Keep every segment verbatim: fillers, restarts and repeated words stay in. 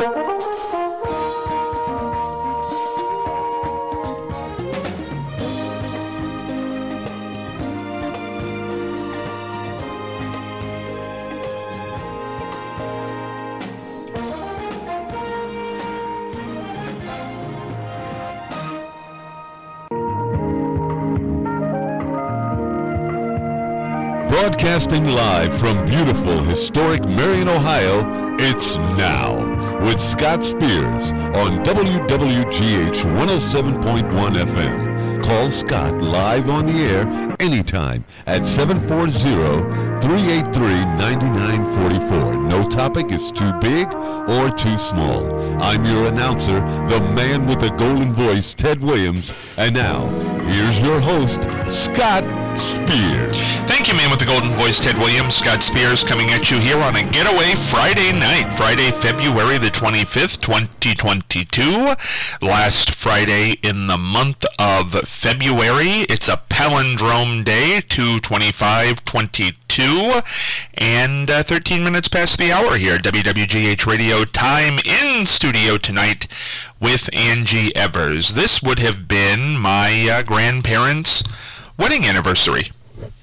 Broadcasting live from beautiful, historic Marion, Ohio, it's Now with Scott Spears on W W G H one oh seven point one F M. Call Scott live on the air anytime at seven four zero, three eight three, nine nine four four. No topic is too big or too small. I'm your announcer, the man with the golden voice, Ted Williams. And now, here's your host, Scott Spears. Thank you, man with the golden voice, Ted Williams. Scott Spears coming at you here on a getaway Friday night, Friday, February the twenty-fifth, twenty twenty-two. Last Friday in the month of February. It's a palindrome day, two twenty-five twenty-two, and uh, thirteen minutes past the hour here. W W G H Radio time in studio tonight with Angie Evers. This would have been my uh, grandparents' wedding anniversary.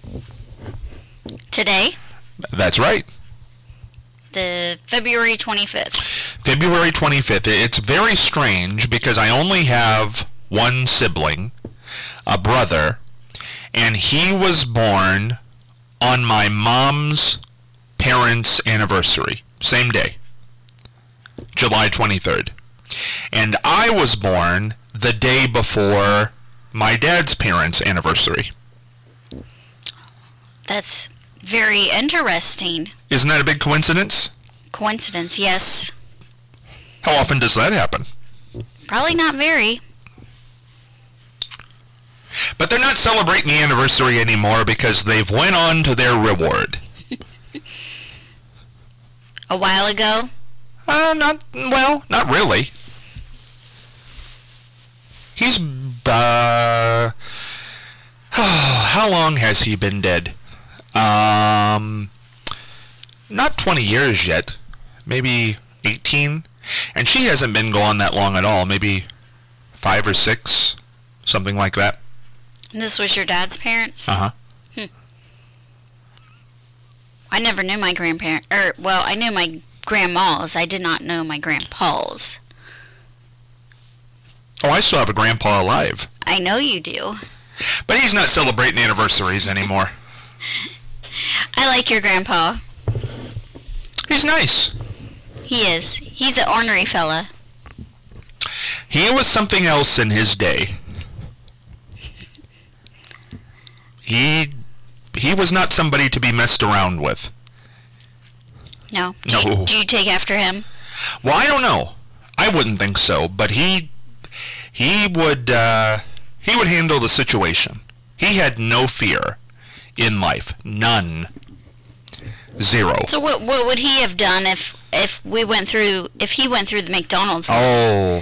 Today? That's right. The February twenty-fifth. February twenty-fifth. It's very strange because I only have one sibling, a brother, and he was born on my mom's parents' anniversary. Same day. July twenty-third. And I was born the day before my dad's parents' anniversary. That's very interesting. Isn't that a big coincidence? Coincidence, yes. How often does that happen? Probably not very. But they're not celebrating the anniversary anymore because they've went on to their reward. A while ago? Uh, not, well, not really. He's, uh, how long has he been dead? Um, not twenty years yet. Maybe eighteen. And she hasn't been gone that long at all. Maybe five or six, something like that. And this was your dad's parents? Uh-huh. Hmm. I never knew my grandparents. Or, well, I knew my grandmas. I did not know my grandpas. Oh, I still have a grandpa alive. I know you do. But he's not celebrating anniversaries anymore. I like your grandpa. He's nice. He is. He's an ornery fella. He was something else in his day. He he was not somebody to be messed around with. No. Do No. you, do you take after him? Well, I don't know. I wouldn't think so, but he he would uh, he would handle the situation. He had no fear in life, none, zero. So what what would he have done if if we went through if he went through the McDonald's? Oh,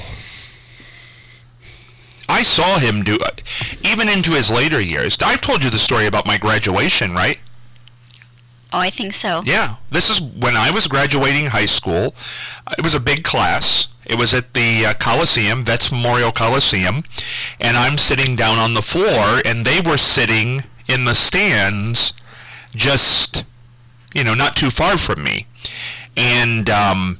I saw him do it, even into his later years. I've told you the story about my graduation, right? Oh, I think so. Yeah, this is when I was graduating high school. It was a big class. It was at the uh, Coliseum, Vets Memorial Coliseum, and I'm sitting down on the floor, and they were sitting in the stands just, you know, not too far from me. And um,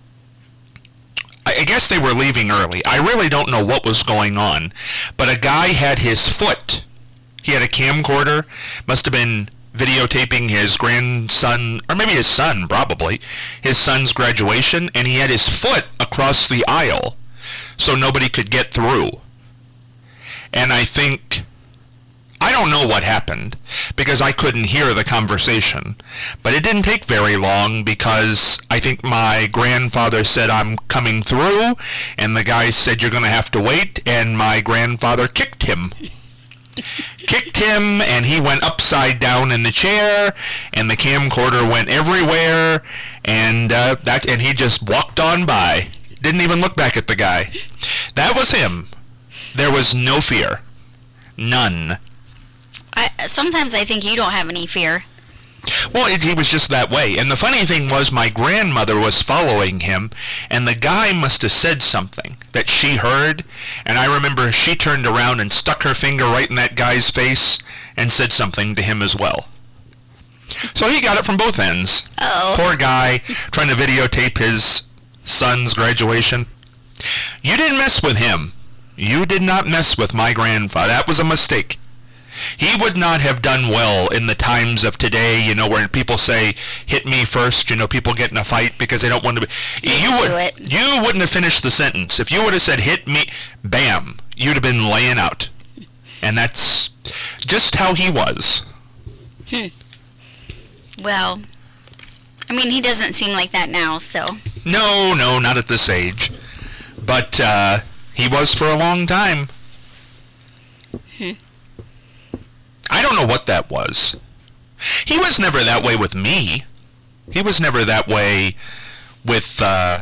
I guess they were leaving early. I really don't know what was going on, but a guy had his foot. He had a camcorder, must have been videotaping his grandson, or maybe his son, probably, his son's graduation, and he had his foot across the aisle so nobody could get through. And I think, I don't know what happened, because I couldn't hear the conversation, but it didn't take very long, because I think my grandfather said, "I'm coming through," and the guy said, "You're going to have to wait," and my grandfather kicked him. kicked him, and he went upside down in the chair, and the camcorder went everywhere, and uh, that, and he just walked on by. Didn't even look back at the guy. That was him. There was no fear. None. I, sometimes I think you don't have any fear. Well, it, he was just that way. And the funny thing was my grandmother was following him, and the guy must have said something that she heard, and I remember she turned around and stuck her finger right in that guy's face and said something to him as well. So he got it from both ends. Oh. Poor guy trying to videotape his son's graduation. You didn't mess with him. You did not mess with my grandfather. That was a mistake. He would not have done well in the times of today, you know, where people say, hit me first, you know, people get in a fight because they don't want to be... You, would, it. you wouldn't have finished the sentence. If you would have said, hit me, bam, you'd have been laying out. And that's just how he was. Hmm. Well, I mean, he doesn't seem like that now, so... No, no, not at this age. But uh, he was for a long time. Hmm. I don't know what that was. He was never that way with me. He was never that way with... Uh,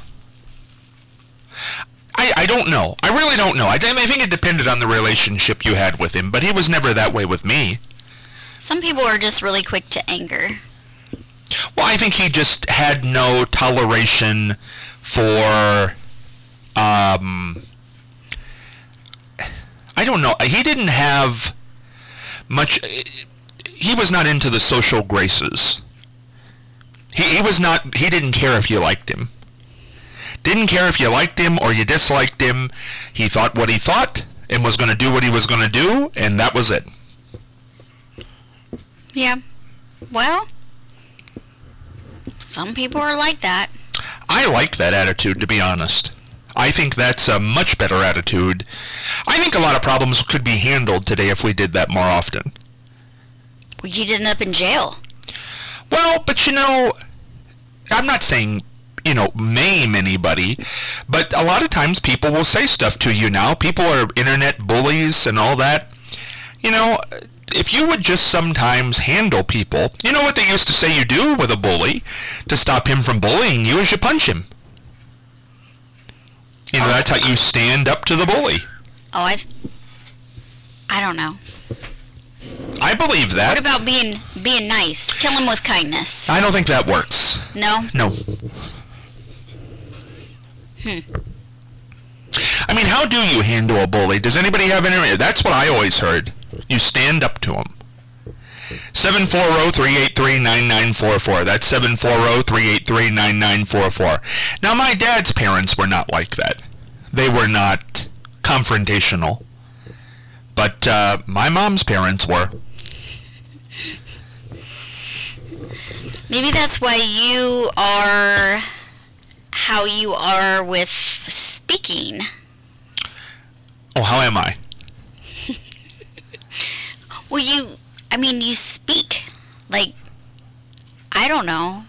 I, I don't know. I really don't know. I, I think it depended on the relationship you had with him, but he was never that way with me. Some people are just really quick to anger. Well, I think he just had no toleration for, um, I don't know. He didn't have much, he was not into the social graces. He, he was not, he didn't care if you liked him. Didn't care if you liked him or you disliked him. He thought what he thought and was going to do what he was going to do, and that was it. Yeah. Well, some people are like that. I like that attitude, to be honest. I think that's a much better attitude. I think a lot of problems could be handled today if we did that more often. Well, you'd end up in jail. Well, but you know, I'm not saying, you know, maim anybody, but a lot of times people will say stuff to you now. People are internet bullies and all that. You know, if you would just sometimes handle people, you know what they used to say you do with a bully to stop him from bullying you is you punch him. You know, that's how you stand up to the bully. Oh, I I don't know. I believe that. What about being being nice? Kill him with kindness. I don't think that works. No? No. Hmm. I mean, how do you handle a bully? Does anybody have any... That's what I always heard. You stand up to him. seven four zero, three eight three, nine nine four four. That's seven four zero, three eight three, nine nine four four. Now, my dad's parents were not like that. They were not confrontational. But uh, my mom's parents were. Maybe that's why you are how you are with speaking. Oh, how am I? Well, you, I mean, you speak like, I don't know.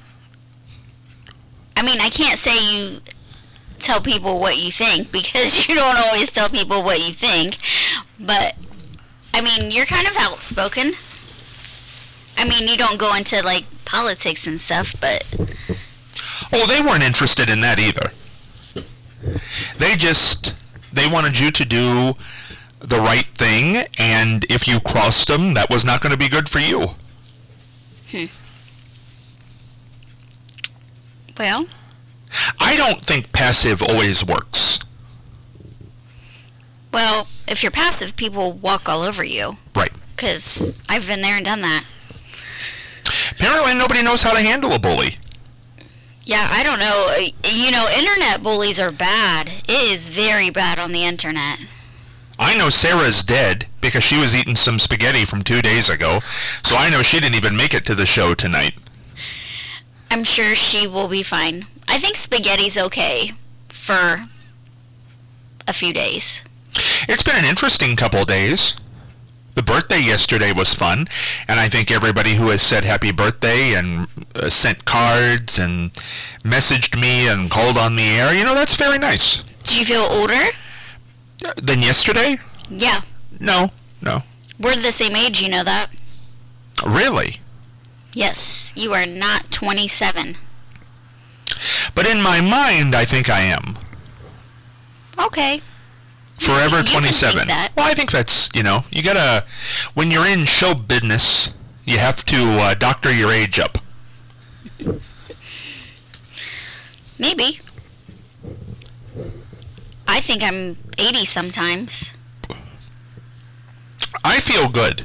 I mean, I can't say you tell people what you think because you don't always tell people what you think. But, I mean, you're kind of outspoken. I mean, you don't go into, like, politics and stuff, but... Oh, they weren't interested in that either. They just, they wanted you to do the right thing, and if you crossed them, that was not going to be good for you. Hmm. Well? I don't think passive always works. Well, if you're passive, people walk all over you. Right. Because I've been there and done that. Apparently nobody knows how to handle a bully. Yeah, I don't know. You know, internet bullies are bad. It is very bad on the internet. I know Sarah's dead because she was eating some spaghetti from two days ago, so I know she didn't even make it to the show tonight. I'm sure she will be fine. I think spaghetti's okay for a few days. It's been an interesting couple days. The birthday yesterday was fun, and I think everybody who has said happy birthday and uh, sent cards and messaged me and called on the air, you know, that's very nice. Do you feel older? Uh, than yesterday? Yeah. No, no. We're the same age, you know that? Really? Yes, you are not twenty-seven. But in my mind, I think I am. Okay. Forever You can twenty-seven. think that. Well, I think that's, you know, you gotta, when you're in show business, You have to uh, doctor your age up. Maybe. I think I'm eighty sometimes. I feel good.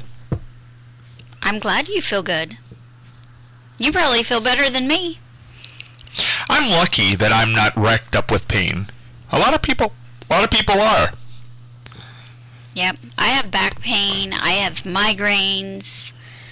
I'm glad you feel good. You probably feel better than me. I'm lucky that I'm not wrecked up with pain. A lot of people, a lot of people are. Yep. I have back pain. I have migraines.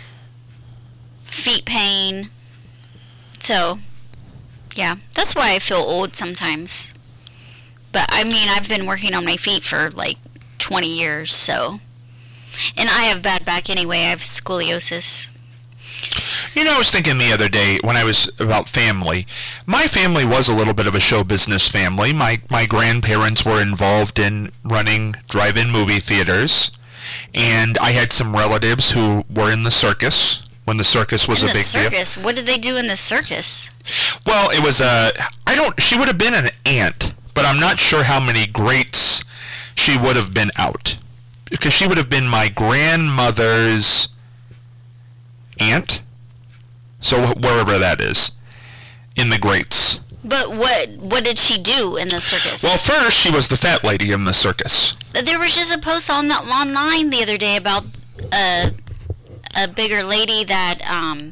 Feet pain. So, yeah. That's why I feel old sometimes. But, I mean, I've been working on my feet for, like, twenty years, so. And I have bad back anyway. I have scoliosis. You know, I was thinking the other day when I was about family. My family was a little bit of a show business family. My my grandparents were involved in running drive-in movie theaters, and I had some relatives who were in the circus when the circus was in a big deal. In the circus? What did they do in the circus? Well, it was a. I don't. She would have been an aunt, but I'm not sure how many greats she would have been out, because she would have been my grandmother's aunt. So wherever that is, in the greats. But what what did she do in the circus? Well, first she was the fat lady in the circus. There was just a post on the online the other day about a a bigger lady that um.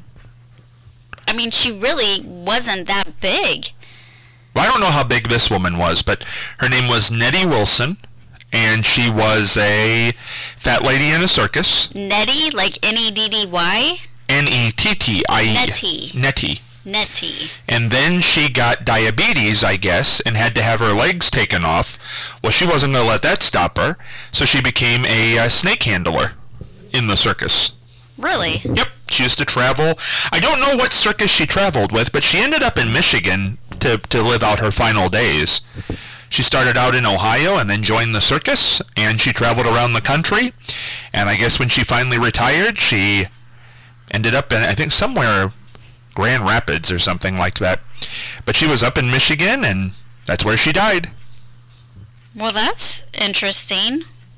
I mean, she really wasn't that big. Well, I don't know how big this woman was, but her name was Nettie Wilson, and she was a fat lady in a circus. Nettie, like N E D D Y. N E T T I E. Nettie. Nettie. Nettie. And then she got diabetes, I guess, and had to have her legs taken off. Well, she wasn't going to let that stop her, so she became a uh, snake handler in the circus. Really? Yep. She used to travel. I don't know what circus she traveled with, but she ended up in Michigan to, to live out her final days. She started out in Ohio and then joined the circus, and she traveled around the country. And I guess when she finally retired, she ended up in, I think, somewhere, Grand Rapids or something like that. But she was up in Michigan, and that's where she died. Well, that's interesting.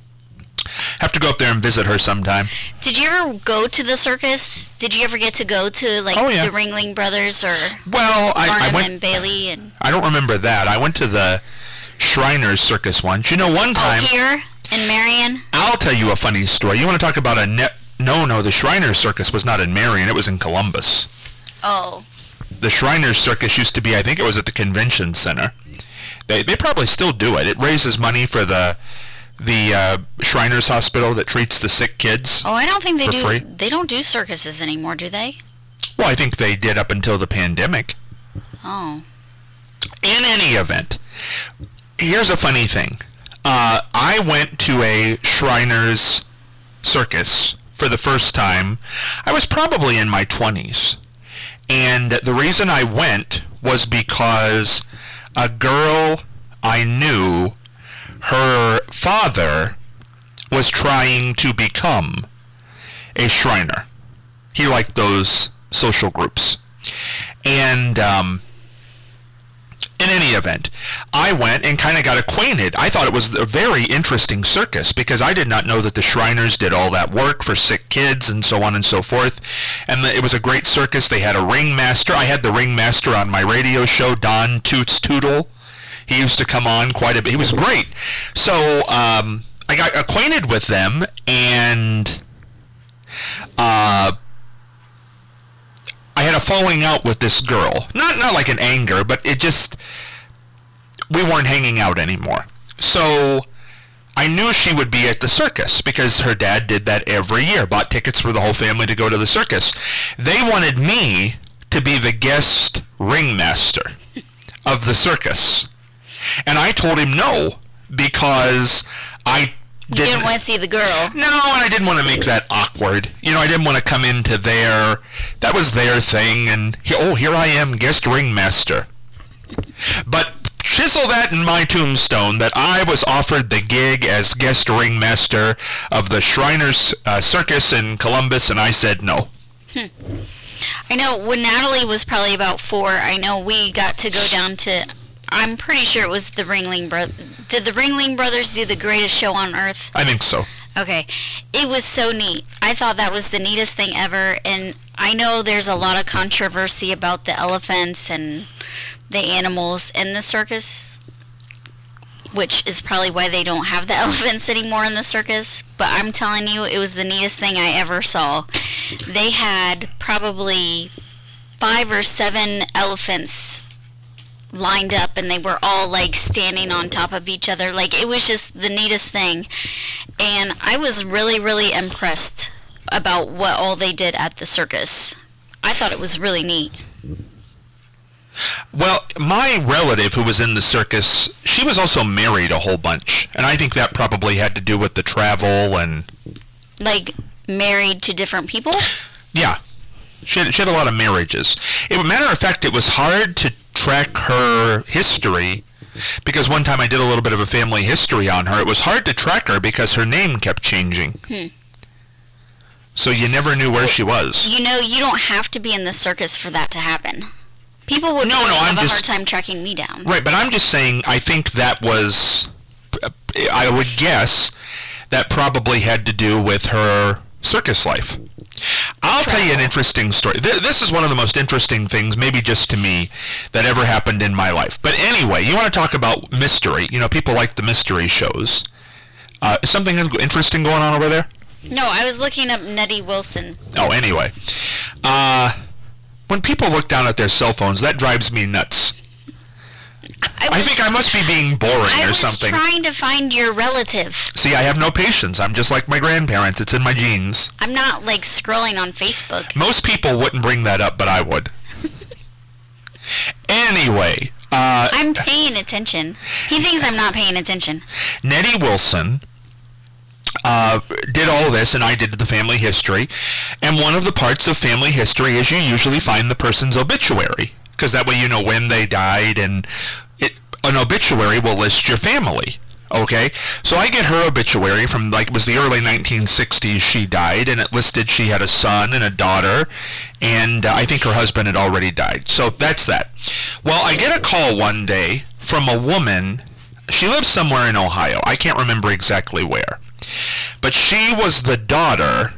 Have to go up there and visit her sometime. Did you ever go to the circus? Did you ever get to go to, like, oh, yeah. the Ringling Brothers or well, I, I went, and Bailey? And I don't remember that. I went to the Shriners Circus once. You know, one time... Oh, here in Marion? I'll tell you a funny story. You want to talk about a net... No, no, the Shriners Circus was not in Marion. It was in Columbus. Oh. The Shriners Circus used to be, I think it was at the convention center. They they probably still do it. It raises money for the the uh, Shriners Hospital that treats the sick kids. Oh, I don't think they for do. Free. They don't do circuses anymore, do they? Well, I think they did up until the pandemic. Oh. In any event, here's a funny thing. Uh, I went to a Shriners Circus for the first time. I was probably in my twenties. And the reason I went was because a girl I knew, her father was trying to become a Shriner. He liked those social groups. And um, in any event, I went and kind of got acquainted. I thought it was a very interesting circus because I did not know that the Shriners did all that work for sick kids and so on and so forth. And the, it was a great circus. They had a ringmaster. I had the ringmaster on my radio show, Don Toots Tootle. He used to come on quite a bit. He was great. So um, I got acquainted with them, and uh, I had a falling out with this girl. Not not like an anger, but it just, we weren't hanging out anymore. So I knew she would be at the circus because her dad did that every year, bought tickets for the whole family to go to the circus. They wanted me to be the guest ringmaster of the circus. And I told him no, because I You didn't, didn't want to see the girl. No, and I didn't want to make that awkward. You know, I didn't want to come into their, that was their thing, and, oh, here I am, guest ringmaster. But chisel that in my tombstone, that I was offered the gig as guest ringmaster of the Shriners uh, Circus in Columbus, and I said no. Hmm. I know when Natalie was probably about four, I know we got to go down to, I'm pretty sure it was the Ringling Brothers. Did the Ringling Brothers do the greatest show on earth? I think so. Okay. It was so neat. I thought that was the neatest thing ever, and I know there's a lot of controversy about the elephants and the animals in the circus, which is probably why they don't have the elephants anymore in the circus, but I'm telling you, it was the neatest thing I ever saw. They had probably five or seven elephants lined up, and they were all like standing on top of each other. Like, it was just the neatest thing, and I was really really impressed about what all they did at the circus. I thought it was really neat. Well, my relative who was in the circus, she was also married a whole bunch, and I think that probably had to do with the travel and... Like, married to different people? Yeah. She had, she had a lot of marriages. As a matter of fact, it was hard to track her history, because one time I did a little bit of a family history on her. It was hard to track her because her name kept changing. Hmm. So you never knew where she was. You know, you don't have to be in the circus for that to happen. People would no, really no, have I'm a just, hard time tracking me down. Right, but I'm just saying, I think that was, I would guess, that probably had to do with her circus life. I'll tell you an interesting story. This is one of the most interesting things, maybe just to me, that ever happened in my life. But anyway, you want to talk about mystery. You know, people like the mystery shows. Uh, is something interesting going on over there? No, I was looking up Nettie Wilson. Oh, anyway. Uh, when people look down at their cell phones, that drives me nuts. I, was, I think I must be being boring I or something. I was trying to find your relative. See, I have no patience. I'm just like my grandparents. It's in my genes. I'm not, like, scrolling on Facebook. Most people wouldn't bring that up, but I would. Anyway. Uh, I'm paying attention. He thinks I'm not paying attention. Nettie Wilson uh, did all this, and I did the family history. And one of the parts of family history is you usually find the person's obituary, because that way you know when they died, and it, an obituary will list your family. Okay, so I get her obituary from, like, it was the early nineteen sixties she died, and it listed she had a son and a daughter, and uh, I think her husband had already died. So that's that. Well, I get a call one day from a woman. She lives somewhere in Ohio. I can't remember exactly where. But she was the daughter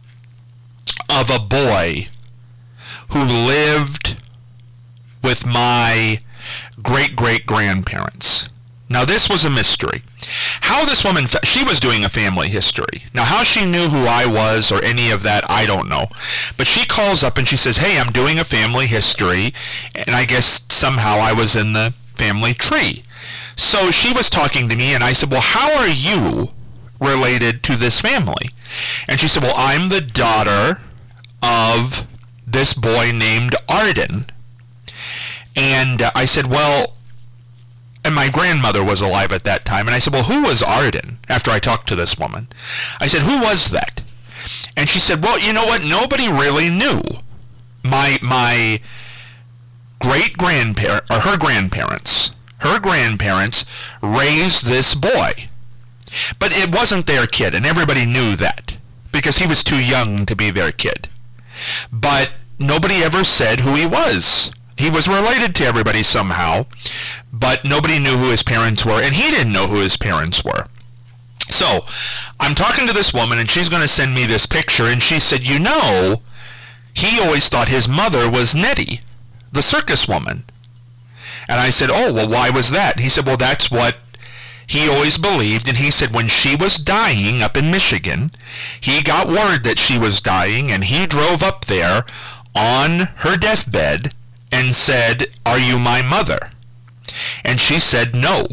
of a boy who lived with my great-great-grandparents. Now, this was a mystery. How this woman, fa- she was doing a family history. Now, how she knew who I was or any of that, I don't know. But she calls up and she says, hey, I'm doing a family history, and I guess somehow I was in the family tree. So she was talking to me, and I said, well, how are you related to this family? And she said, well, I'm the daughter of this boy named Arden. And uh, I said, well, and my grandmother was alive at that time. And I said, well, who was Arden? After I talked to this woman, I said, who was that? And she said, well, you know what? Nobody really knew. My my great-grandparent, or her grandparents, her grandparents raised this boy. But it wasn't their kid, and everybody knew that, because he was too young to be their kid. But nobody ever said who he was. He was related to everybody somehow, but nobody knew who his parents were, and he didn't know who his parents were. So, I'm talking to this woman, and she's going to send me this picture, and she said, you know, he always thought his mother was Nettie, the circus woman. And I said, oh, well, why was that? He said, well, that's what he always believed, and he said when she was dying up in Michigan, he got word that she was dying, and he drove up there on her deathbed and said, are you my mother? And she said no.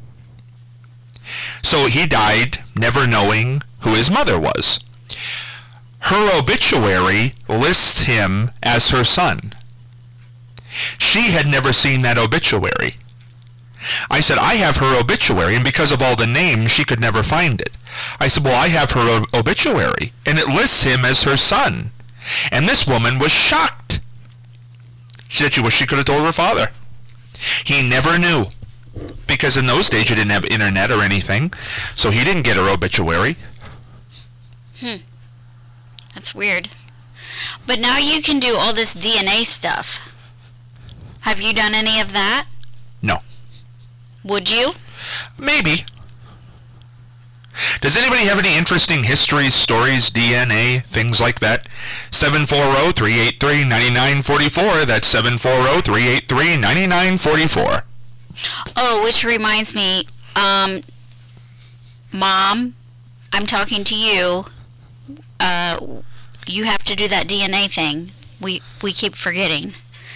So he died never knowing who his mother was. Her obituary lists him as her son. She had never seen that obituary. I said, I have her obituary, and because of all the names, she could never find it. I said, well, I have her ob- obituary, and it lists him as her son. And this woman was shocked. She said she wished she could have told her father. He never knew, because in those days you didn't have internet or anything, so he didn't get her obituary. Hmm. That's weird. But now you can do all this D N A stuff. Have you done any of that? No. Would you? Maybe. Does anybody have any interesting histories, stories, D N A, things like that? seven four zero, three eight three, nine nine four four. That's seven four zero, three eight three, nine nine four four. Oh, which reminds me, um, Mom, I'm talking to you. Uh, you have to do that D N A thing. We we keep forgetting.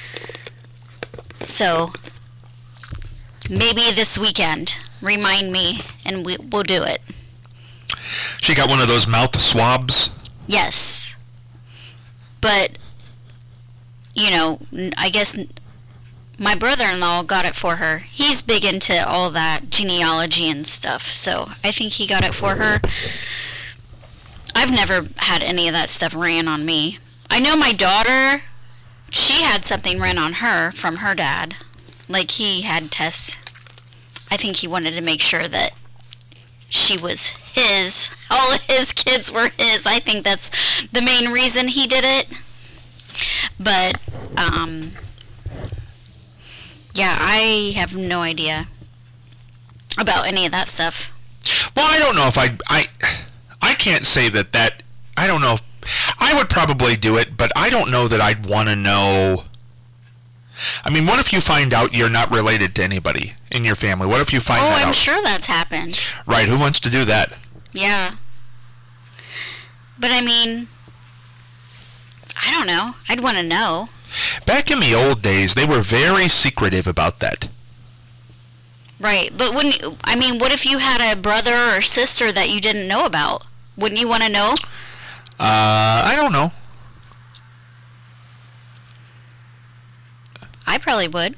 So, maybe this weekend, remind me, and we, we'll do it. She got one of those mouth swabs? Yes. But, you know, I guess my brother-in-law got it for her. He's big into all that genealogy and stuff, so I think he got it for her. I've never had any of that stuff ran on me. I know my daughter, she had something ran on her from her dad. Like, he had tests. I think he wanted to make sure that she was his. All of his kids were his. I think that's the main reason he did it. But, um, yeah, I have no idea about any of that stuff. Well, I don't know if I, I, I can't say that that, I don't know. I would probably do it, but I don't know that I'd want to know. I mean, what if you find out you're not related to anybody in your family? What if you find oh, that I'm out? Oh, I'm sure that's happened. Right, who wants to do that? Yeah. But I mean, I don't know. I'd want to know. Back in the old days, they were very secretive about that. Right, but wouldn't, I mean, what if you had a brother or sister that you didn't know about? Wouldn't you want to know? Uh, I don't know. I probably would.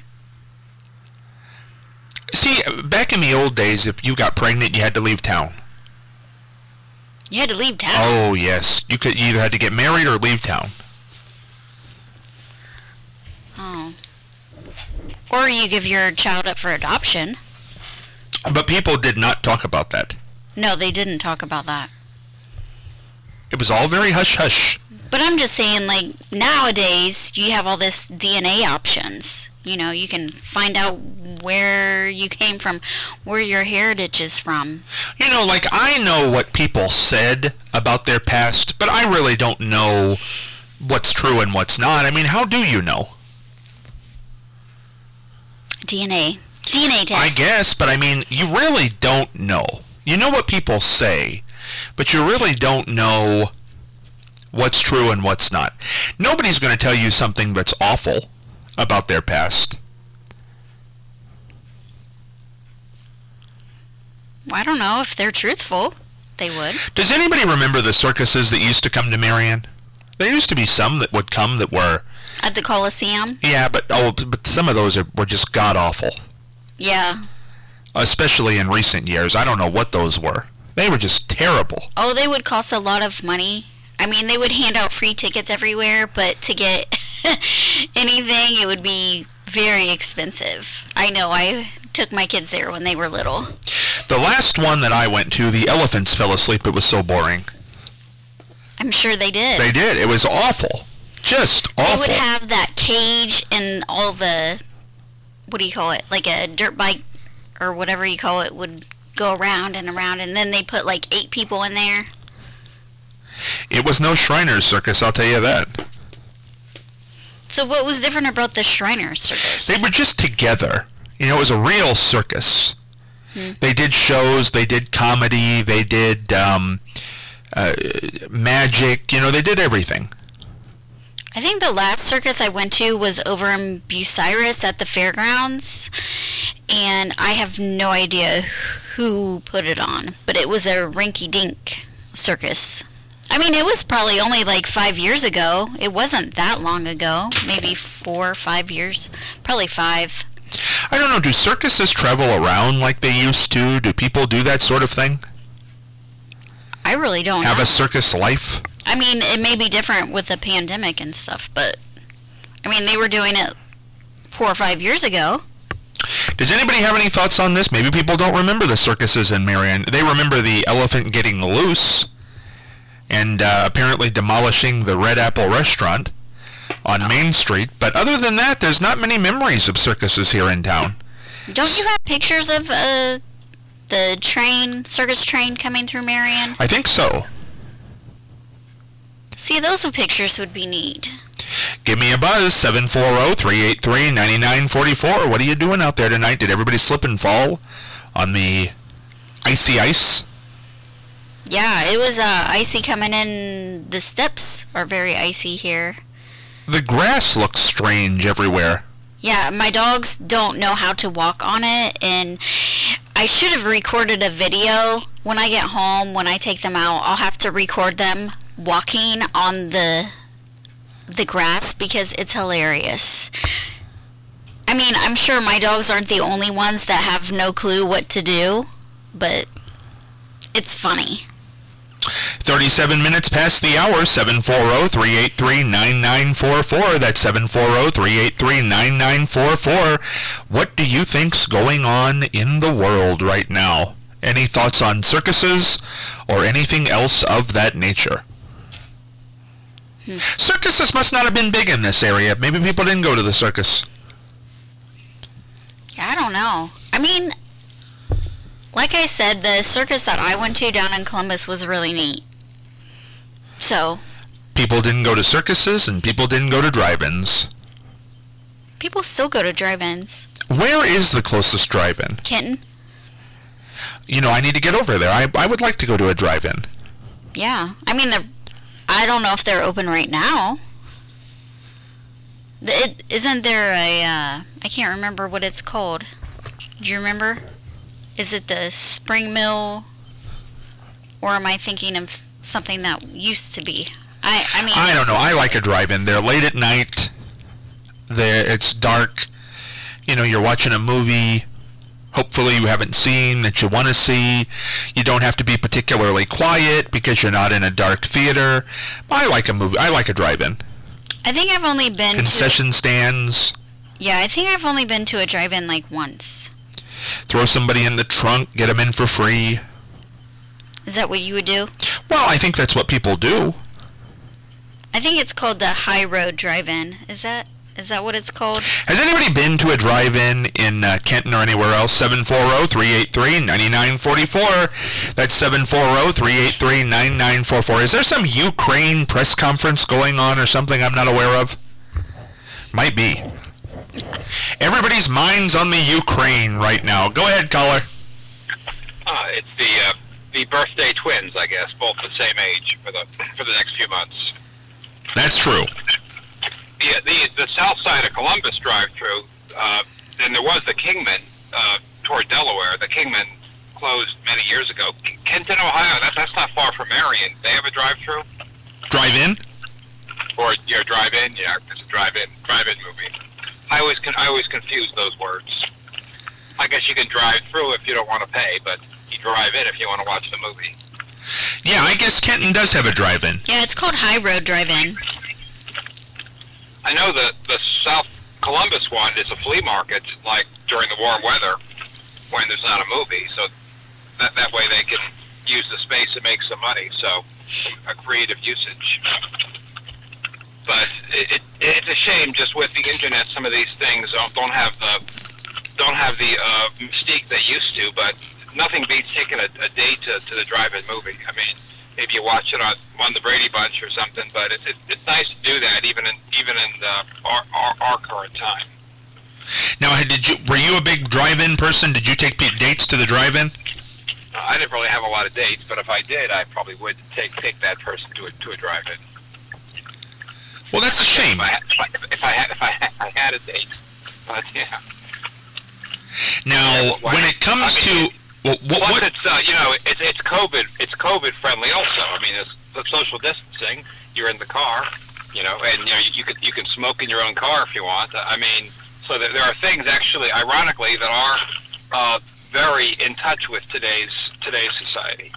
See, back in the old days, if you got pregnant, you had to leave town. You had to leave town? Oh, yes. You could you either had to get married or leave town. Oh. Or you give your child up for adoption. But people did not talk about that. No, they didn't talk about that. It was all very hush-hush. But I'm just saying, like, nowadays, you have all this D N A options. You know, you can find out where you came from, where your heritage is from. You know, like, I know what people said about their past, but I really don't know what's true and what's not. I mean, how do you know? D N A. D N A test. I guess, but I mean, you really don't know. You know what people say, but you really don't know what's true and what's not. Nobody's going to tell you something that's awful about their past. Well, I don't know. If they're truthful, they would. Does anybody remember the circuses that used to come to Marion? There used to be some that would come that were... At the Coliseum? Yeah, but oh, but some of those are, were just god-awful. Yeah. Especially in recent years. I don't know what those were. They were just terrible. Oh, they would cost a lot of money. I mean, they would hand out free tickets everywhere, but to get anything, it would be very expensive. I know. I took my kids there when they were little. The last one that I went to, the elephants fell asleep. It was so boring. I'm sure they did. They did. It was awful. Just awful. They would have that cage and all the, what do you call it, like a dirt bike or whatever you call it would go around and around, and then they put like eight people in there. It was no Shriners Circus, I'll tell you that. So what was different about the Shriners Circus? They were just together. You know, it was a real circus. Hmm. They did shows, they did comedy, they did um, uh, magic, you know, they did everything. I think the last circus I went to was over in Bucyrus at the fairgrounds, and I have no idea who put it on, but it was a rinky-dink circus. I mean, it was probably only like five years ago. It wasn't that long ago. Maybe four or five years. Probably five. I don't know. Do circuses travel around like they used to? Do people do that sort of thing? I really don't Have know. a circus life? I mean, it may be different with the pandemic and stuff, but I mean, they were doing it four or five years ago. Does anybody have any thoughts on this? Maybe people don't remember the circuses in Marion. They remember the elephant getting loose and uh, apparently demolishing the Red Apple restaurant on Main Street. But other than that, there's not many memories of circuses here in town. Don't you have pictures of uh, The train, circus train coming through Marion? I think so. See, those pictures would be neat. Give me a buzz, seven four zero, three eight three, nine nine four four. What are you doing out there tonight? Did everybody slip and fall on the icy ice? Yeah, it was uh, icy coming in. The steps are very icy here. The grass looks strange everywhere. Yeah, my dogs don't know how to walk on it, and I should have recorded a video. When I get home, when I take them out, I'll have to record them walking on the the grass because it's hilarious. I mean, I'm sure my dogs aren't the only ones that have no clue what to do, but it's funny. thirty-seven minutes past the hour, seven four zero, three eight three, nine nine four four. That's seven four zero, three eight three, nine nine four four. What do you think's going on in the world right now? Any thoughts on circuses or anything else of that nature? Hmm. Circuses must not have been big in this area. Maybe people didn't go to the circus. Yeah, I don't know. I mean, like I said, the circus that I went to down in Columbus was really neat. So, people didn't go to circuses and people didn't go to drive-ins. People still go to drive-ins. Where is the closest drive-in? Kenton. You know, I need to get over there. I I would like to go to a drive-in. Yeah. I mean, they're, I don't know if they're open right now. It, isn't there a, uh, I can't remember what it's called. Do you remember? Is it the Spring Mill? Or am I thinking of something that used to be? I, I mean... I don't know. I like a drive-in. They're late at night. They're, it's dark. You know, you're watching a movie, hopefully you haven't seen, that you want to see. You don't have to be particularly quiet because you're not in a dark theater. I like a movie. I like a drive-in. I think I've only been Concession to... stands. Yeah, I think I've only been to a drive-in like once. Throw somebody in the trunk, get them in for free. Is that what you would do? Well, I think that's what people do. I think it's called the High Road Drive-In. Is that is that what it's called? Has anybody been to a drive-in in uh, Kenton or anywhere else? seven four zero, three eight three, nine nine four four. That's seven four zero, three eight three, nine nine four four. Is there some Ukraine press conference going on or something I'm not aware of? Might be. Everybody's mind's on the Ukraine right now. Go ahead, caller. Uh, it's the uh, the birthday twins, I guess, both the same age for the for the next few months. That's true. The the, the south side of Columbus drive-through, uh, then there was the Kingman uh, toward Delaware. The Kingman closed many years ago. Kenton, Ohio, that, that's not far from Marion. They have a drive-through? Drive-in? Or your drive-in? Yeah, it's a drive-in drive-in movie. I always con- I always confuse those words. I guess you can drive through if you don't want to pay, but you drive in if you want to watch the movie. Yeah, I guess Kenton does have a drive-in. Yeah, it's called High Road Drive-In. I know the the South Columbus one is a flea market, like during the warm weather when there's not a movie. So that that way they can use the space and make some money. So a creative usage. But it, it it's a shame just with the internet, some of these things don't, don't have the don't have the uh, mystique they used to. But nothing beats taking a, a day to, to the drive-in movie. I mean, maybe you watch it on, on the Brady Bunch or something, but it's it, it's nice to do that even in even in uh, our, our our current time. Now, did you were you a big drive-in person? Did you take dates to the drive-in? Uh, I didn't really have a lot of dates, but if I did, I probably would take take that person to a to a drive-in. Well, that's a shame. If I had, if I, if I had, if I had, I had a date, but yeah. Now, Why, when it comes I mean, to well, what, plus what? it's uh, you know it's it's COVID it's COVID friendly also. I mean, it's the social distancing. You're in the car, you know, and you know you, you can you can smoke in your own car if you want. I mean, so that there are things actually, ironically, that are uh, very in touch with today's today's society.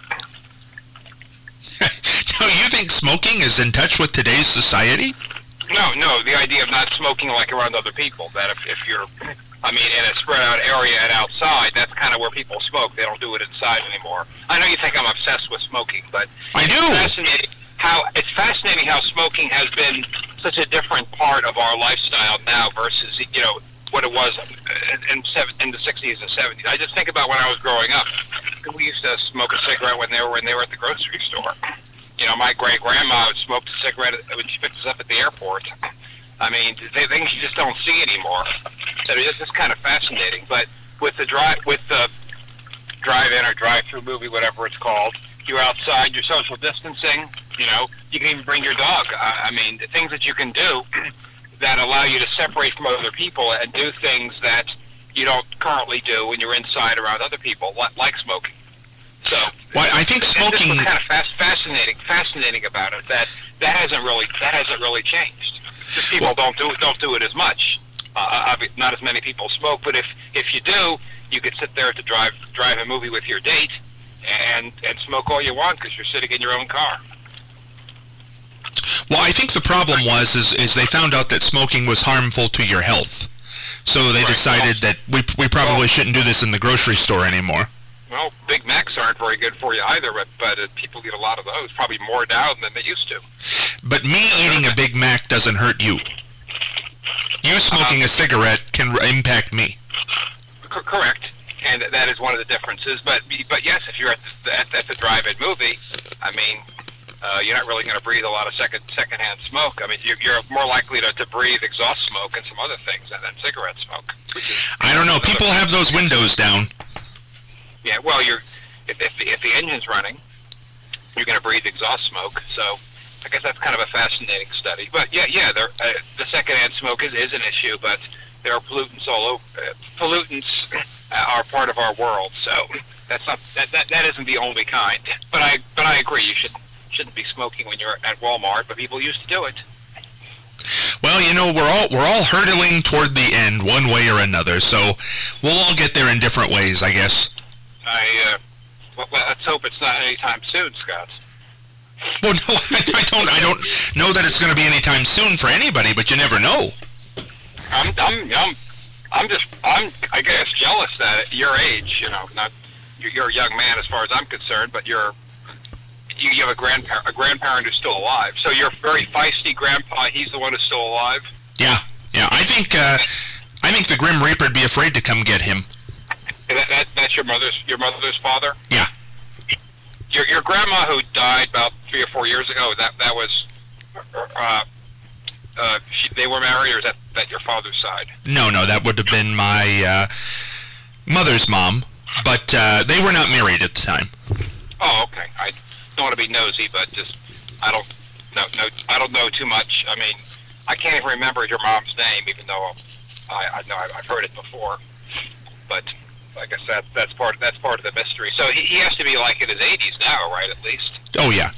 No, you think smoking is in touch with today's society? No, no, the idea of not smoking like around other people. That if, if you're, I mean, in a spread out area and outside, that's kind of where people smoke. They don't do it inside anymore. I know you think I'm obsessed with smoking, but I do. It's fascinating how it's fascinating how smoking has been such a different part of our lifestyle now versus you know what it was in in the sixties and seventies. I just think about when I was growing up. we used to smoke a cigarette when they were when they were at the grocery store. You know, my great grandma smoked a cigarette when she picked us up at the airport. I mean, they things you just don't see anymore. So it's just kind of fascinating. But with the drive with the drive-in or drive-through movie, whatever it's called, you're outside, you're social distancing. You know, you can even bring your dog. I, I mean, the things that you can do that allow you to separate from other people and do things that you don't currently do when you're inside around other people, like smoking. So, well, I think smoking is kind of fast, fascinating, fascinating about it. That that hasn't really that hasn't really changed. Just people well, don't do it, don't do it as much. Uh, not as many people smoke, but if if you do, you could sit there to drive drive a movie with your date and and smoke all you want because you're sitting in your own car. Well, I think the problem was is, is they found out that smoking was harmful to your health. So they right. decided that we we probably well, shouldn't do this in the grocery store anymore. Well, Big Macs aren't very good for you either, but, but uh, people eat a lot of those, probably more now than they used to. But me eating a Big Mac doesn't hurt you. You smoking uh, a cigarette can r- impact me. C- correct, and that is one of the differences. But but yes, if you're at the, at, at the drive-in movie, I mean, uh, you're not really going to breathe a lot of second secondhand smoke. I mean, you're, you're more likely to, to breathe exhaust smoke and some other things than, than cigarette smoke. I don't know. People have those windows down. Yeah, well, you're if if the, if the engine's running, you're going to breathe exhaust smoke. So I guess that's kind of a fascinating study. But yeah, yeah, there, uh, the secondhand smoke is, is an issue, but there are pollutants all over. Uh, pollutants are part of our world, so that's not that, that that isn't the only kind. But I but I agree, you should shouldn't be smoking when you're at Walmart, but people used to do it. Well, you know, we're all we're all hurtling toward the end one way or another, so we'll all get there in different ways, I guess. I uh, well, let's hope it's not anytime soon, Scott. Well, no, I, I don't. I don't know that it's going to be anytime soon for anybody, but you never know. I'm, I'm, I'm, I'm just, I'm, I guess, jealous that at your age, you know, not you're, you're a young man as far as I'm concerned, but you're, you, you have a grandparent, a grandparent who's still alive. So you're very feisty grandpa. He's the one who's still alive. Yeah, yeah. I think, uh, I think the Grim Reaper'd be afraid to come get him. That, that that's your mother's your mother's father? Yeah. Your your grandma who died about three or four years ago. That that was, uh, uh, she, they were married, or is that that your father's side? No, no, that would have been my uh, mother's mom, but uh, they were not married at the time. Oh, okay. I don't want to be nosy, but just I don't know. No, I don't know too much. I mean, I can't even remember your mom's name, even though I I know I've heard it before, but. Like I said, that's part of, that's part of the mystery. So he, he has to be like in his eighties now, right? At least. Oh yeah.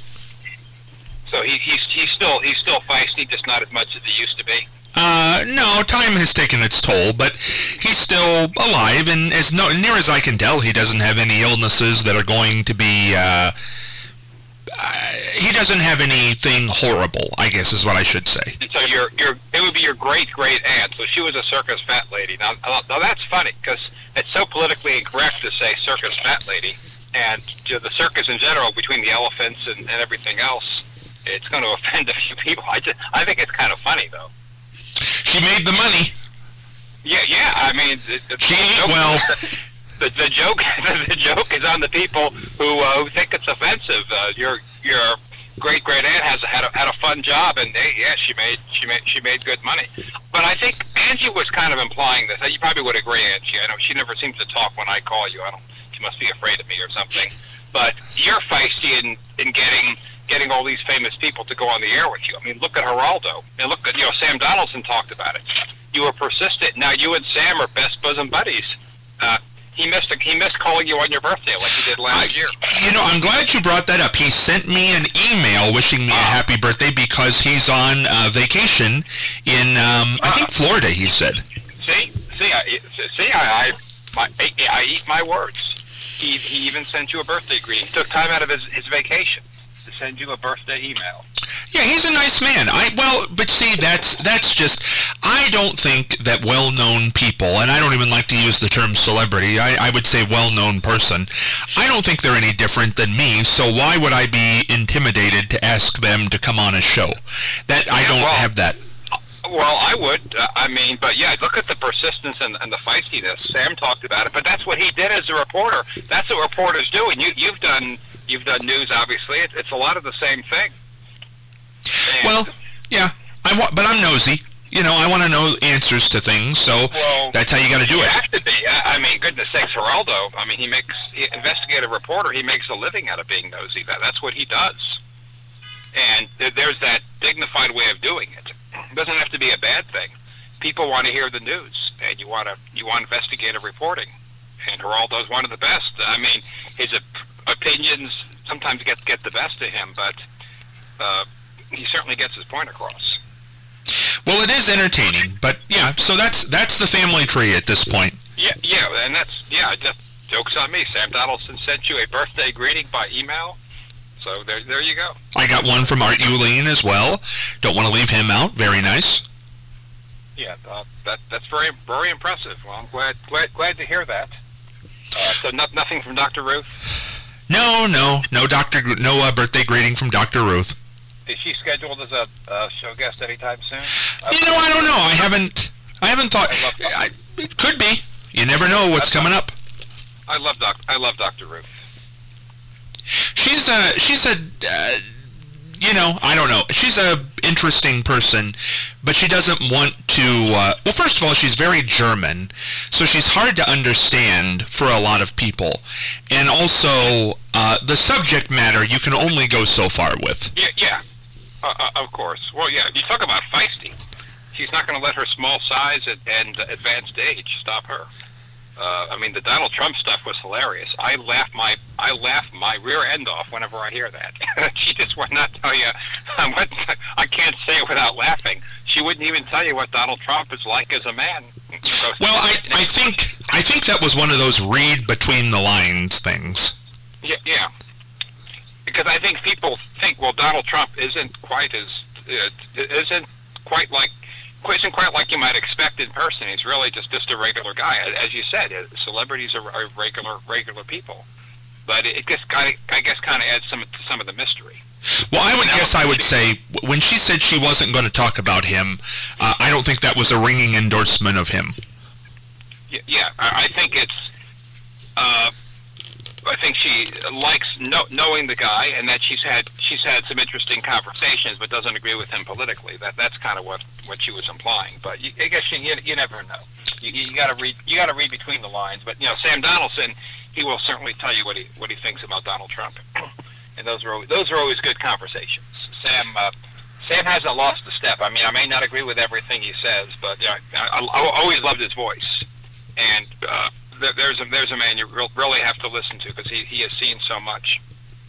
So he, he's he's still he's still feisty, just not as much as he used to be. Uh, no, time has taken its toll, but he's still alive, and as no, near as I can tell, he doesn't have any illnesses that are going to be. Uh, uh, he doesn't have anything horrible, I guess, is what I should say. And so your your it would be your great great aunt. So she was a circus fat lady. Now, now that's funny because it's so politically incorrect to say circus fat lady, and you know, the circus in general, between the elephants and, and everything else, it's going to offend a few people. I just I think it's kind of funny though. She made the money. Yeah, yeah. I mean, the, the, she the ate well. The, the joke, the joke is on the people who uh, who think it's offensive. Uh, your your great great aunt has had a, had a fun job, and they, yeah, she made she made she made good money. But I think Angie was kind of implying this. You probably would agree, Angie. I know she never seems to talk when I call you. I don't. She must be afraid of me or something. But you're feisty in in getting getting all these famous people to go on the air with you. I mean, look at Geraldo, and look at you know Sam Donaldson talked about it. You were persistent. Now you and Sam are best bosom buddies. Uh, He missed he missed calling you on your birthday like he did last I, year. You know, I'm glad you brought that up. He sent me an email wishing me uh, a happy birthday because he's on uh, vacation in, um, uh, I think, Florida, he said. See? See, I, see, I, I, my, I eat my words. He, he even sent you a birthday greeting. He took time out of his, his vacation to send you a birthday email. Yeah, he's a nice man. I well, but see, that's that's just. I don't think that well-known people, and I don't even like to use the term celebrity. I, I would say well-known person. I don't think they're any different than me. So why would I be intimidated to ask them to come on a show? That I don't well, have that. Well, I would. Uh, I mean, but yeah, look at the persistence and, and the feistiness. Sam talked about it, but that's what he did as a reporter. That's what reporters do. And you, you've done you've done news, obviously. It, it's a lot of the same thing. And well, yeah, I want, but I'm nosy. You know, I want to know answers to things, so well, that's how you got to do you it. have to be. I, I mean, goodness sakes, Geraldo. I mean, he makes he, investigative reporter. He makes a living out of being nosy. That that's what he does. And th- there's that dignified way of doing it. It doesn't have to be a bad thing. People want to hear the news, and you want to you want investigative reporting. And Geraldo's one of the best. I mean, his op- opinions sometimes get get the best of him, but uh, he certainly gets his point across. Well, it is entertaining, but yeah. So that's that's the family tree at this point. Yeah, yeah, and that's yeah. Just jokes on me. Sam Donaldson sent you a birthday greeting by email. So there, there you go. I got one from Art Uline as well. Don't want to leave him out. Very nice. Yeah, uh, that that's very very impressive. Well, I'm glad glad glad to hear that. Uh, so no, nothing from Doctor Ruth. No, no, no, Doctor Gr- no uh, birthday greeting from Doctor Ruth. Is she scheduled as a uh, show guest anytime soon? You know, I don't know. I haven't. I haven't thought. I love I, it could be. You never know what's coming up. I love Doc. I love Doctor Ruth. She's a she's a uh, you know I don't know she's a interesting person, but she doesn't want to. Uh, well, first of all, she's very German, so she's hard to understand for a lot of people, and also uh, the subject matter you can only go so far with. Yeah, yeah, uh, uh, of course. Well, yeah. You talk about feisty. She's not going to let her small size and, and advanced age stop her. Uh, I mean, the Donald Trump stuff was hilarious. I laugh my I laugh my rear end off whenever I hear that. She just would not tell you. Um, what, I can't say it without laughing. She wouldn't even tell you what Donald Trump is like as a man. So, Well, I I think I think that was one of those read between the lines things. yeah, yeah. Because I think people think, well, Donald Trump isn't quite as uh, isn't quite like. Isn't quite like you might expect in person. He's really just, just a regular guy. As you said, celebrities are, are regular regular people. But it just kind of, I guess, kind of adds some to some of the mystery. Well, I would guess I would say when she said she wasn't going to talk about him, uh, I don't think that was a ringing endorsement of him. Yeah, yeah I, I think it's. Uh, I think she likes know, knowing the guy, and that she's had she's had some interesting conversations, but doesn't agree with him politically. That that's kind of what, what she was implying. But you, I guess you, you you never know. You, you got to read you got to read between the lines. But you know, Sam Donaldson, he will certainly tell you what he what he thinks about Donald Trump, and those are always, those are always good conversations. Sam uh, Sam hasn't lost a step. I mean, I may not agree with everything he says, but yeah, I, I, I always loved his voice, and. Uh, There's a there's a man you really have to listen to because he, he has seen so much.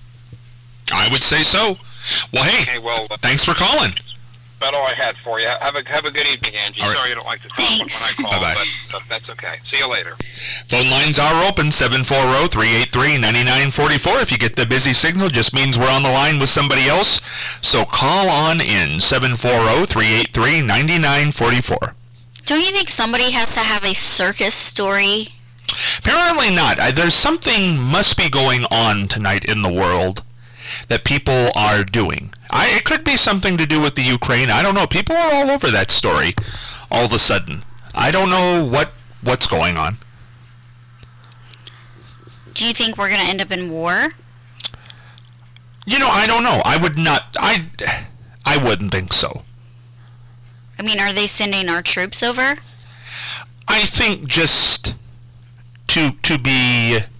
I would say so. Well, hey, Okay, well, uh, thanks for calling. that's all I had for you. Have a have a good evening, Angie. All right. Sorry you don't like to talk when Thanks. I call, Bye-bye. but, but that's okay. See you later. Phone lines are open, seven four zero, three eight three, nine nine four four. If you get the busy signal, just means we're on the line with somebody else. So call on in, seven four zero, three eight three, nine nine four four. Don't you think somebody has to have a circus story? Apparently not. I, there's something must be going on tonight in the world that people are doing. I, it could be something to do with the Ukraine. I don't know. People are all over that story all of a sudden. I don't know what what's going on. Do you think we're going to end up in war? You know, I don't know. I would not. I, I wouldn't think so. I mean, are they sending our troops over? I think just to to be it,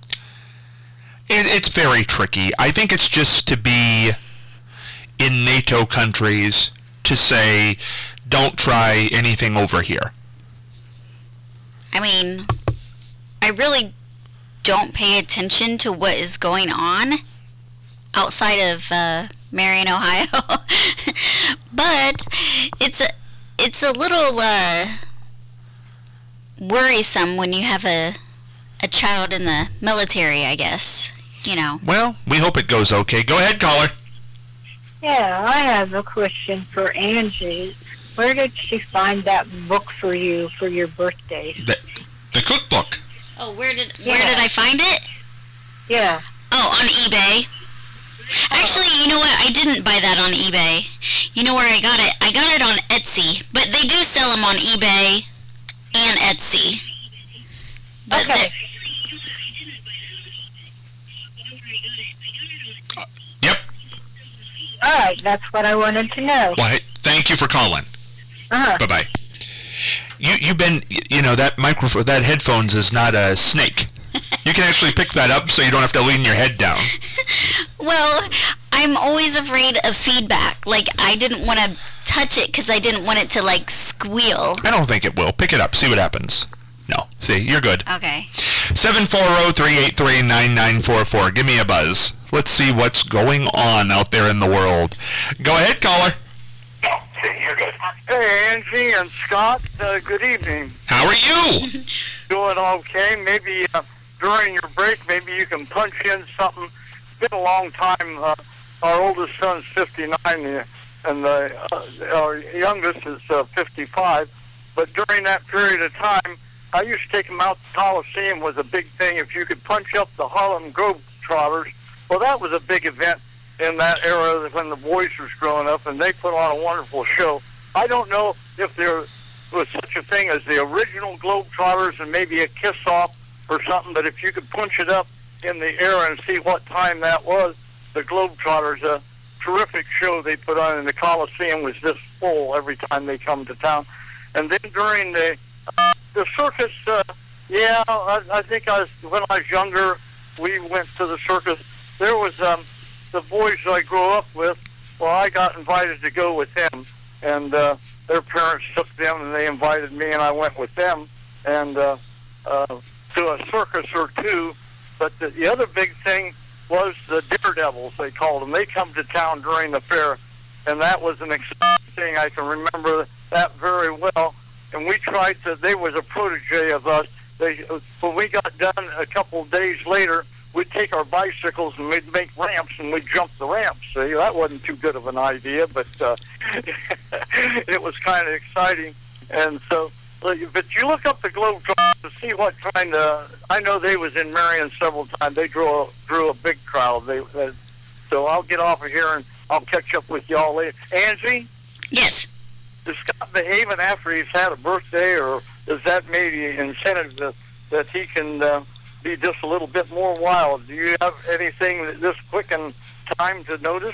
it's very tricky. I think it's just to be in NATO countries to say don't try anything over here. I mean, I really don't pay attention to what is going on outside of uh, Marion, Ohio. But it's a, it's a little uh, worrisome when you have a a child in the military, I guess. You know. Well, we hope it goes okay. Go ahead, caller. Yeah, I have a question for Angie. Where did she find that book for you for your birthday? The, the cookbook. Oh, where did where Yeah. did I find it? Yeah. Oh, on eBay. Actually, you know what? I didn't buy that on eBay. You know where I got it? I got it on Etsy. But they do sell them on eBay and Etsy. But Okay. Uh, yep. All right, that's what I wanted to know. Well, hey, thank you for calling. Uh-huh. Bye-bye. You, you've been, you know, that microphone, that headphones is not a snake. You can actually pick that up so you don't have to lean your head down. Well, I'm always afraid of feedback. Like, I didn't want to touch it because I didn't want it to, like, squeal. I don't think it will. Pick it up. See what happens. No. See, you're good. Okay. seven four zero, three eight three, nine nine four four. Give me a buzz. Let's see what's going on out there in the world. Go ahead, caller. See, you're good. Hey, Angie and Scott, uh, good evening. How are you? Doing okay. Maybe uh, during your break, maybe you can punch in something. It's been a long time. Uh, our oldest son's fifty-nine, uh, and the, uh, our youngest is uh, fifty-five. But during that period of time, I used to take them out. The Coliseum was a big thing. If you could punch up the Harlem Globetrotters, well, that was a big event in that era when the boys was growing up, and they put on a wonderful show. I don't know if there was such a thing as the original Globetrotters and maybe a kiss-off or something, but if you could punch it up in the era and see what time that was, the Globetrotters, a terrific show they put on, and the Coliseum was just full every time they come to town. And then during the uh, the circus, uh, yeah, I, I think I was, when I was younger, we went to the circus. There was um, the boys I grew up with. Well, I got invited to go with them, and uh, their parents took them, and they invited me, and I went with them, and uh, uh, to a circus or two. But the, the other big thing was the Daredevils, they called them. They come to town during the fair, and that was an exciting thing. I can remember that very well. And we tried to, they was a protege of us. They, when we got done a couple of days later, we'd take our bicycles and we'd make ramps and we'd jump the ramps. See, that wasn't too good of an idea, but uh, it was kind of exciting. And so, but you look up the Globetrotters to see what kind of, I know they was in Marion several times. They drew a, drew a big crowd. They, uh, so I'll get off of here and I'll catch up with y'all later. Angie? Yes. Does Scott behaving after he's had a birthday, or is that maybe incentive that, that he can uh, be just a little bit more wild? Do you have anything this quick in time to notice?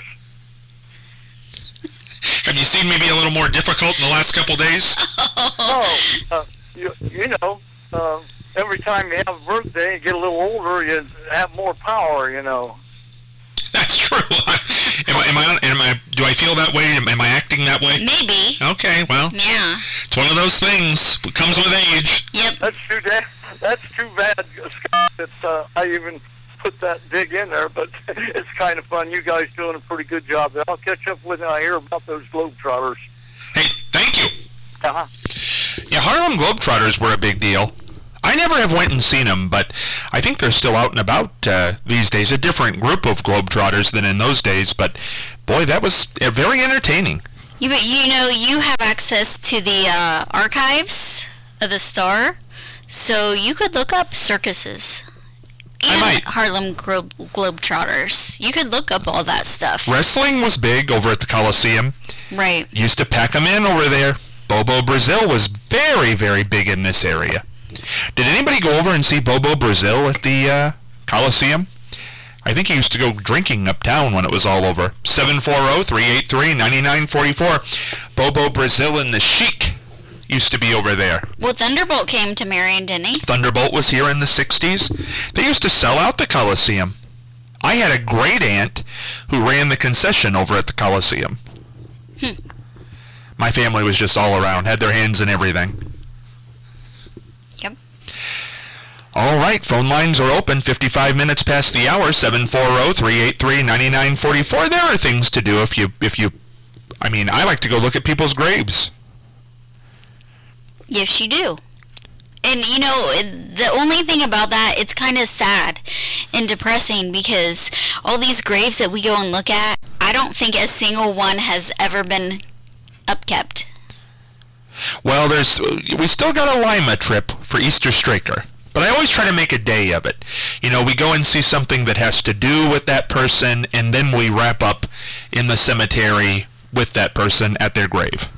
Have you seen me be a little more difficult in the last couple days? No. Uh, you, you know, uh, every time you have a birthday, you get a little older, you have more power, you know. That's true. am I, am I, am I, do I feel that way? Am, am I acting that way? Maybe. Okay, well, Yeah. it's one of those things. It comes with age. Yep. That's too bad. That's too bad, Scott. It's, uh, I even put that dig in there, but it's kind of fun. You guys doing a pretty good job. I'll catch up with you. I hear about those Globetrotters. Hey, thank you. Uh-huh. Yeah, Harlem Globetrotters were a big deal. I never have went and seen them, but I think they're still out and about uh, these days. A different group of Globetrotters than in those days, but boy, that was uh, very entertaining. You, you know, you have access to the uh, archives of the Star, so you could look up circuses I and might. Harlem Globe Globetrotters. You could look up all that stuff. Wrestling was big over at the Coliseum. Right. Used to pack them in over there. Bobo Brazil was very, very big in this area. Did anybody go over and see Bobo Brazil at the uh, Coliseum? I think he used to go drinking uptown when it was all over. seven four zero, three eight three, nine nine four four. Bobo Brazil and the Sheik used to be over there. Well, Thunderbolt came to Marion, didn't he? Thunderbolt was here in the sixties. They used to sell out the Coliseum. I had a great aunt who ran the concession over at the Coliseum. Hmm. My family was just all around, had their hands in everything. Yep. All right, phone lines are open, fifty-five minutes past the hour, seven four zero, three eight three, nine nine four four. There are things to do if you, if you, I mean, I like to go look at people's graves. Yes, you do. And, you know, the only thing about that, it's kind of sad and depressing because all these graves that we go and look at, I don't think a single one has ever been upkept. Well, there's, we still got a Lima trip for Easter Straker, But I always try to make a day of it. You know, we go and see something that has to do with that person, and then we wrap up in the cemetery with that person at their grave.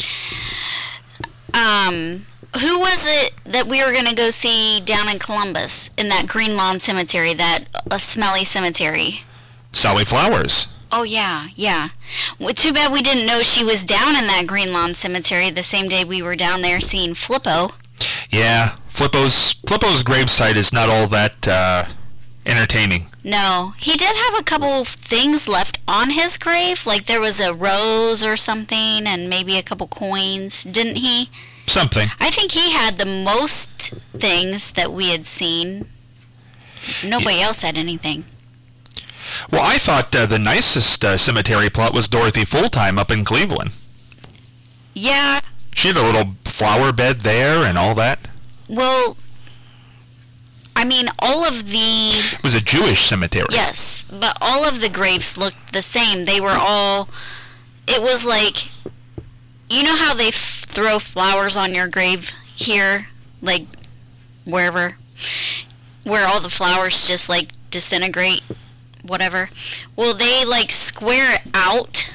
Um, who was it that we were going to go see down in Columbus, in that Green Lawn Cemetery, that uh, smelly cemetery? Sally Flowers. Oh, yeah, yeah. Well, too bad we didn't know she was down in that Green Lawn Cemetery the same day we were down there seeing Flippo. Yeah, Flippo's, Flippo's gravesite is not all that uh, entertaining. No, he did have a couple things left on his grave, like there was a rose or something and maybe a couple coins, didn't he? Something. I think he had the most things that we had seen. Nobody else had anything. Well, I thought uh, the nicest uh, cemetery plot was Dorothy Fulltime up in Cleveland. Yeah. She had a little flower bed there and all that. Well, I mean, all of the... It was a Jewish cemetery. Yes, but all of the graves looked the same. They were all... It was like... You know how they f- throw flowers on your grave here? Like, wherever? Where all the flowers just, like, disintegrate? Whatever. Well, they, like, square it out.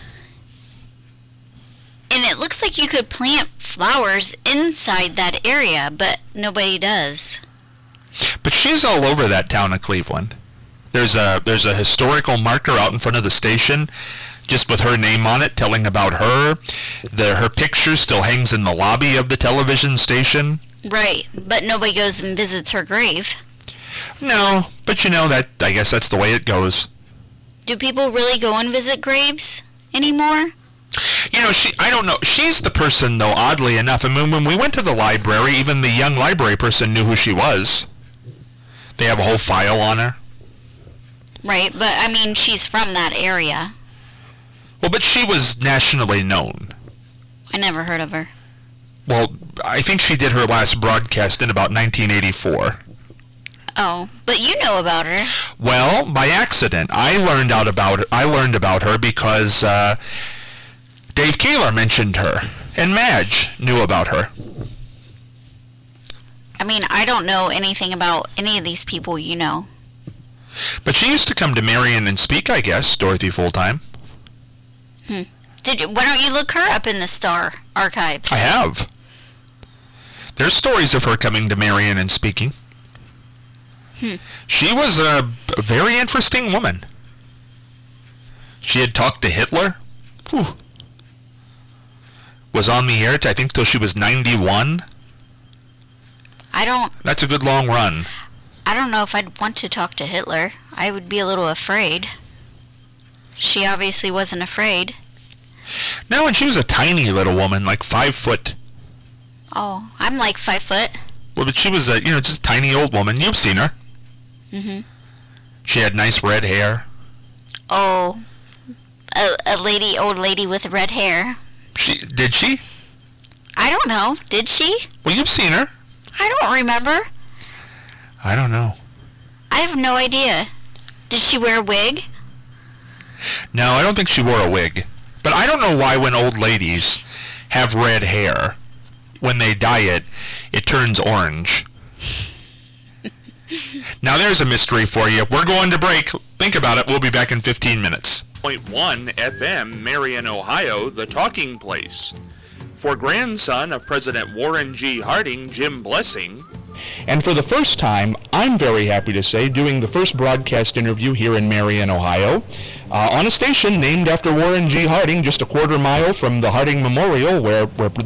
And it looks like you could plant flowers inside that area, but nobody does. But she's all over that town of Cleveland. There's a there's a historical marker out in front of the station, just with her name on it, telling about her. The her picture still hangs in the lobby of the television station. Right, but nobody goes and visits her grave. No, but you know, that I guess that's the way it goes. Do people really go and visit graves anymore? You know, she I don't know. She's the person, though, oddly enough. I mean, when we went to the library, even the young library person knew who she was. They have a whole file on her. Right, but I mean, she's from that area. Well, but she was nationally known. I never heard of her. Well, I think she did her last broadcast in about nineteen eighty-four. Oh, but you know about her. Well, by accident. I learned out about her. I learned about her because uh, Dave Keeler mentioned her, and Madge knew about her. I mean, I don't know anything about any of these people you know. But she used to come to Marion and speak, I guess, Dorothy Fulltime. Hmm. Did you, why don't you look her up in the Star archives? I have. There's stories of her coming to Marion and speaking. Hmm. She was a, a very interesting woman. She had talked to Hitler. Whew. Was on the air, I think, till she was ninety-one. I don't... That's a good long run. I don't know if I'd want to talk to Hitler. I would be a little afraid. She obviously wasn't afraid. No, and she was a tiny little woman, like five foot. Oh, I'm like five foot. Well, but she was a, you know, just a tiny old woman. You've seen her. Mm-hmm. She had nice red hair. Oh, a, a lady, old lady with red hair. She did she? I don't know. Did she? Well, you've seen her. I don't remember. I don't know. I have no idea. Did she wear a wig? No, I don't think she wore a wig. But I don't know why when old ladies have red hair, when they dye it, it turns orange. Now there's a mystery for you. We're going to break. Think about it. We'll be back in fifteen minutes. point one F M, Marion, Ohio, the talking place. For grandson of President Warren G. Harding, Jim Blessing. And for the first time, I'm very happy to say, doing the first broadcast interview here in Marion, Ohio, uh, on a station named after Warren G. Harding, just a quarter mile from the Harding Memorial, where, where